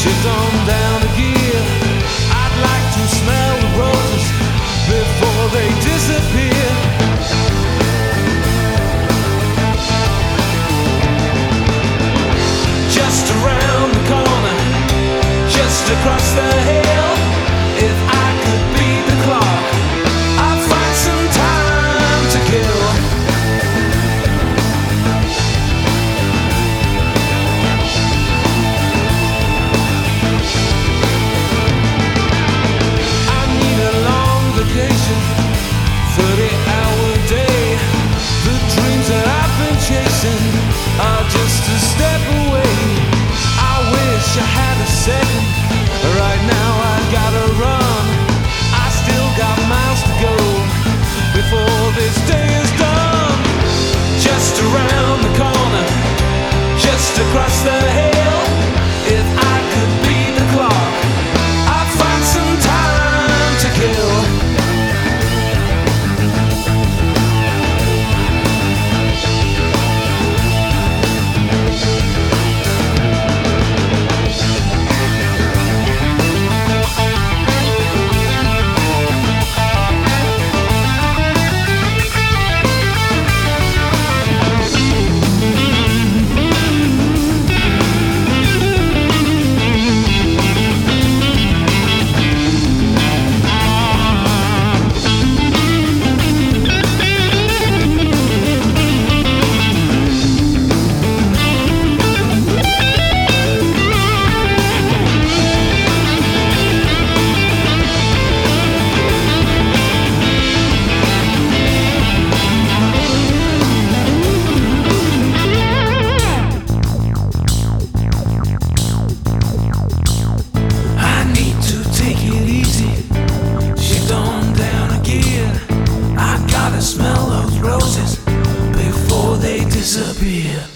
Shift on down a gear. I'd like to smell the roses before they disappear. Just around the corner, just across the hill. If I could beat the clock, I'd find some time to kill. I need a long vacation, 30-hour day. The dreams that I've been chasing are just a step away. I wish I had a second. Right now I gotta run. I still got miles to go before this day is done. Just around the corner, just across the hill. If I could beat the clock, I'd find some time to kill. Smell those roses before they disappear.